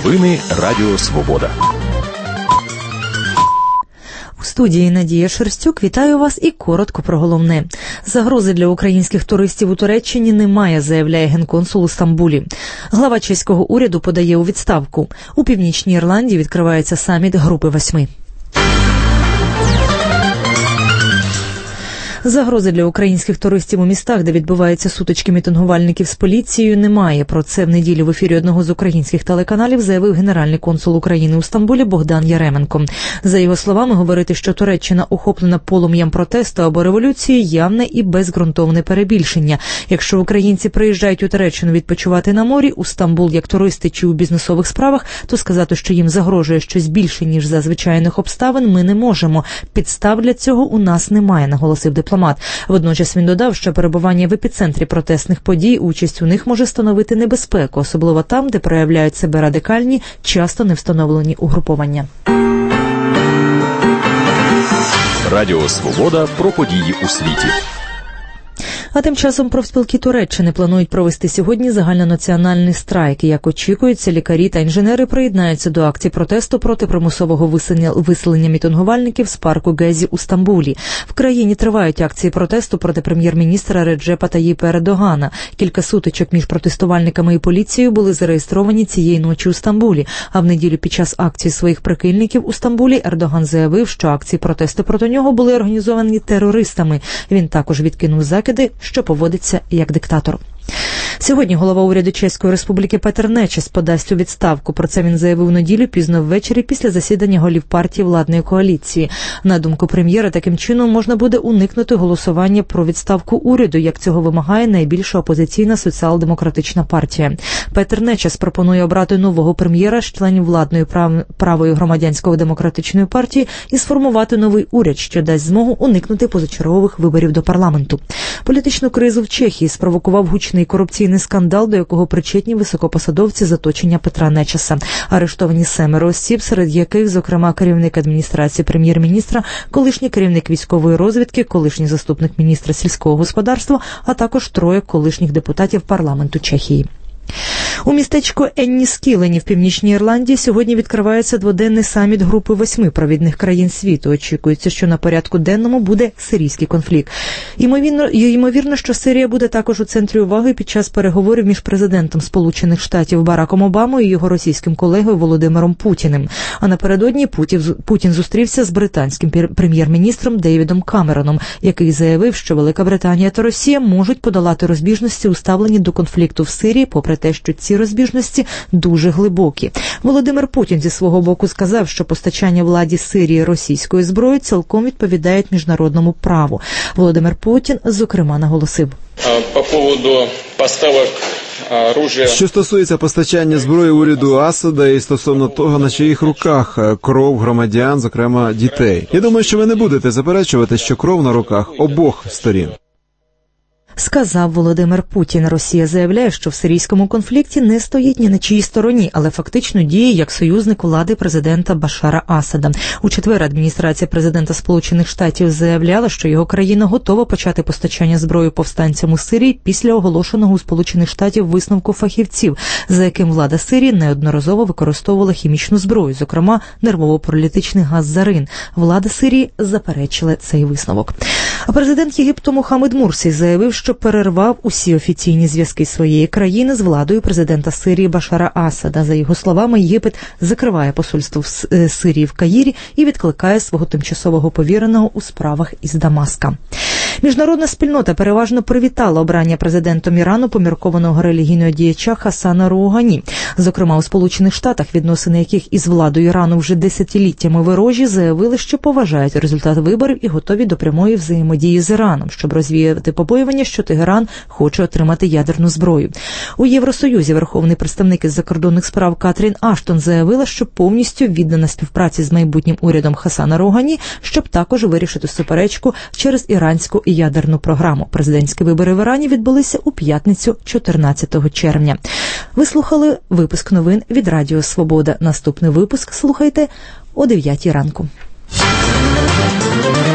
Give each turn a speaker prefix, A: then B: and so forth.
A: Новини Радіо Свобода.
B: У студії Надія Шерстюк вітаю вас і коротко про головне. Загрози для українських туристів у Туреччині немає, заявляє генконсул у Стамбулі. Глава чеського уряду подає у відставку. У Північній Ірландії відкривається саміт Групи 8. Загрози для українських туристів у містах, де відбуваються сутички мітингувальників з поліцією, немає. Про це в неділю в ефірі одного з українських телеканалів заявив генеральний консул України у Стамбулі Богдан Яременко. За його словами, говорити, що Туреччина охоплена полум'ям протесту або революції, явне і безґрунтовне перебільшення. Якщо українці приїжджають у Туреччину відпочивати на морі, у Стамбул як туристи чи у бізнесових справах, то сказати, що їм загрожує щось більше, ніж за звичайних обставин, ми не можемо. Підстав для цього у нас немає, наголосив дипломат. Водночас він додав, що перебування в епіцентрі протестних подій, участь у них може становити небезпеку, особливо там, де проявляють себе радикальні, часто не встановлені угруповання.
A: Радіо Свобода про події у світі.
B: А тим часом профспілки Туреччини планують провести сьогодні загальнонаціональний страйк. Як очікується, лікарі та інженери приєднаються до акцій протесту проти примусового виселення мітингувальників з парку Гезі у Стамбулі. В країні тривають акції протесту проти прем'єр-міністра Реджепа Таїпа Ердогана. Кілька сутичок між протестувальниками і поліцією були зареєстровані цієї ночі у Стамбулі. А в неділю під час акції своїх прихильників у Стамбулі Ердоган заявив, що акції протесту проти нього були організовані терористами. Він також відкинув закиди, що поводиться як диктатор. Сьогодні голова уряду Чеської Республіки Петр Нечес подасть у відставку. Про це він заявив у неділю пізно ввечері після засідання голів партії владної коаліції. На думку прем'єра, таким чином можна буде уникнути голосування про відставку уряду, як цього вимагає найбільша опозиційна соціал-демократична партія. Петр Нечес пропонує обрати нового прем'єра з членів владної правої громадянської демократичної партії і сформувати новий уряд, що дасть змогу уникнути позачергових виборів до парламенту. Політичну кризу в Чехії спровокував гучний корупційний скандал, до якого причетні високопосадовці з оточення Петра Нечеса. Арештовані 7 осіб, серед яких, зокрема, керівник адміністрації прем'єр-міністра, колишній керівник військової розвідки, колишній заступник міністра сільського господарства, а також 3 колишніх депутатів парламенту Чехії. У містечку Енніскілені в Північній Ірландії сьогодні відкривається дводенний саміт Групи 8 провідних країн світу. Очікується, що на порядку денному буде сирійський конфлікт. Ймовірно, що Сирія буде також у центрі уваги під час переговорів між президентом Сполучених Штатів Бараком Обамою і його російським колегою Володимиром Путіним. А напередодні Путін зустрівся з британським прем'єр-міністром Девідом Камероном, який заявив, що Велика Британія та Росія можуть подолати розбіжності у ставленні до конфлікту в Сирії, попри те, що ці розбіжності дуже глибокі. Володимир Путін зі свого боку сказав, що постачання владі Сирії російської зброї цілком відповідає міжнародному праву. Володимир Путін, зокрема, наголосив.
C: По поводу поставок оружия.
D: Що стосується постачання зброї уряду Асада і стосовно того, на чиїх руках кров громадян, зокрема дітей. Я думаю, що ви не будете заперечувати, що кров на руках обох сторін.
B: Сказав Володимир Путін. Росія заявляє, що в сирійському конфлікті не стоїть ні на чиїй стороні, але фактично діє як союзник влади президента Башара Асада. У четвер адміністрація президента Сполучених Штатів заявляла, що його країна готова почати постачання зброї повстанцям у Сирії після оголошеного у Сполучених Штатів висновку фахівців, за яким влада Сирії неодноразово використовувала хімічну зброю, зокрема нервово-паралітичний газ зарин. Влада Сирії заперечила цей висновок. А президент Єгипту Мохаммед Мурсі заявив, що перервав усі офіційні зв'язки своєї країни з владою президента Сирії Башара Асада. За його словами, Єгипет закриває посольство в Сирії в Каїрі і відкликає свого тимчасового повіреного у справах із Дамаска. Міжнародна спільнота переважно привітала обрання президентом Ірану поміркованого релігійного діяча Хасана Роугані. Зокрема, у Сполучених Штатах, відносини яких із владою Ірану вже десятиліттями ворожі, заявили, що поважають результат виборів і готові до прямої взаємодії з Іраном, щоб розвіяти побоювання, що Тегеран хоче отримати ядерну зброю. У Євросоюзі верховний представник із закордонних справ Катрін Аштон заявила, що повністю віддана співпраці з майбутнім урядом Хасана Роугані, щоб також вирішити суперечку через іранську ядерну програму. Президентські вибори в Ірані відбулися у п'ятницю 14 червня. Ви слухали випуск новин від Радіо Свобода. Наступний випуск слухайте о 9 ранку.